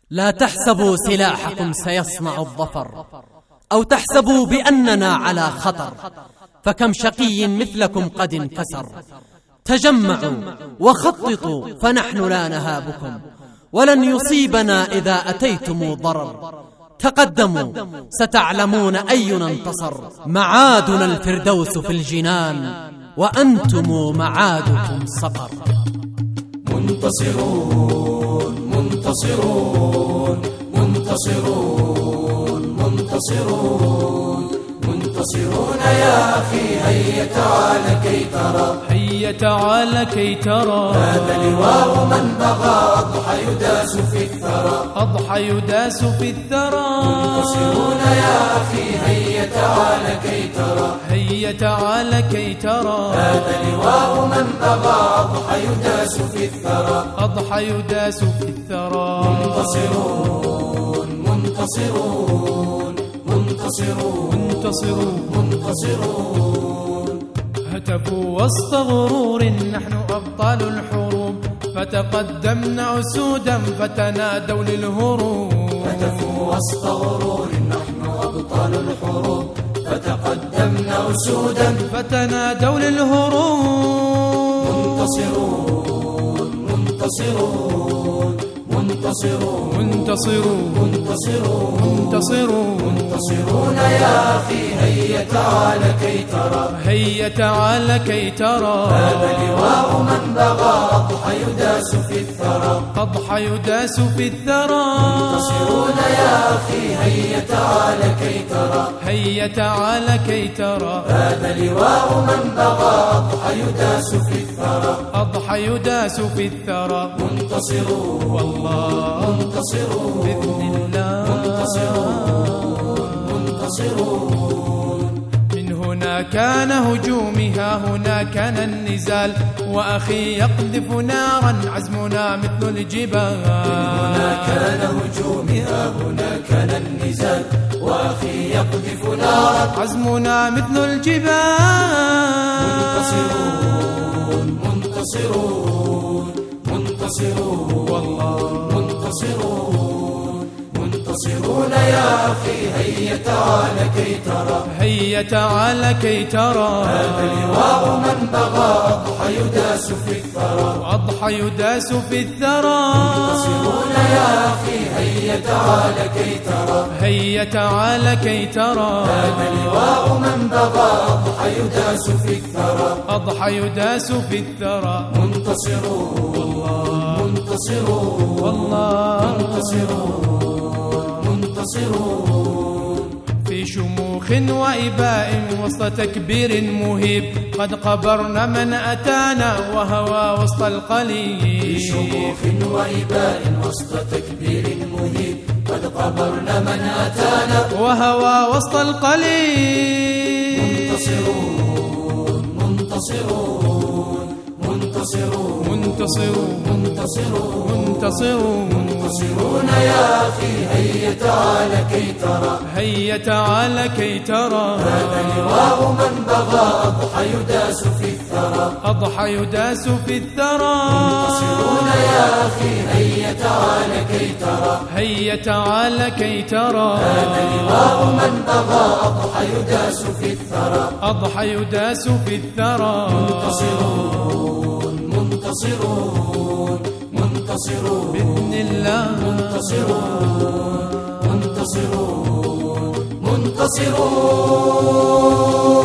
لا تحسبوا سلاحكم سيصنع الظفر، أو تحسبوا بأننا على خطر، فكم شقي مثلكم قد انكسر. تجمعوا وخططوا فنحن لا نهابكم، ولن يصيبنا إذا أتيتم ضرر. تقدموا ستعلمون أينا انتصر، معادنا الفردوس في الجنان، وأنتم معادكم سقر. منتصرون منتصرون منتصرون منتصرون منتصرون يا أخي، هيا تعال كي ترى، هيا تعال كي ترى. هذا لواء من بغى، أضحى يداس في الثرى، أضحى يداس في الثرى. منتصرون يا أخي، هيا تعال كي ترى، هيا تعال كي ترى. هذا لواء من بغى، أضحى يداس في الثرى، أضحى يداس في الثرى. منتصرون منتصرون منتصرون منتصرون منتصرون. هتفوا وسط غرور، نحن أبطال الحروب، فتقدمنا أسودا فتنادوا للهروب. هتفوا وسط غرور، نحن أبطال الحروب، فتقدمنا أسودا فتنادوا للهروب. منتصرون منتصرون منتصرون منتصرون منتصرون منتصرون منتصرون يا أخي، هيا تعال كي ترى، هيا تعال كي ترى. هذا لواء من بغى، أضحى يداس في الثرى، أضحى يداس في الثرى. منتصرون يا أخي، هيا تعال كي ترى، هيا تعال كي ترى. هذا لواء من بغى، أضحى يداس في الثرى، أضحى يداس في الثرى. منتصرون والله منتصرون بإذن الله منتصرون منتصرون. من هنا كان هجومي، ها هنا كان النزال، وأخي يقذف نارا عزمنا مثل الجبال. من هنا كان هجومي، ها هنا كان النزال، وأخي يقذف نارا عزمنا مثل الجبال. منتصرون منتصرون منتصرون والله منتصرون منتصرون يا أخي، هيا تعال كي ترى، هيا تعال كي ترى. هذا لواء من بغى، أضحى يداس في الثرى، أضحى يداس في الثرى. منتصرون يا أخي، هيا تعال كي ترى، هيا تعال كي ترى. هذا لواء من بغى، أضحى يداس في الثرى، أضحى يداس في الثرى. منتصرون منتصرون والله منتصرون منتصرون. في شموخ وإباء وسط تكبير مهيب، قد قبرنا من أتانا وهوى وسط القليب. في شموخ وإباء وسط تكبير مهيب، قد قبرنا من أتانا وهوى وسط القليب. منتصرون منتصرون منتصرون منتصرون منتصرون منتصرون منتصرون يا أخي، هيا تعال كي ترى، هيا تعال كي ترى. هذا لواء من بغى، أضحى يداس في الثرى، أضحى يداس في الثرى. منتصرون يا أخي، هيا تعال كي ترى، هيا تعال كي ترى. هذا لواء من بغى، أضحى يداس في الثرى، أضحى يداس في الثرى. منتصرون منتصرون منتصرون بإذن الله منتصرون منتصرون منتصرون.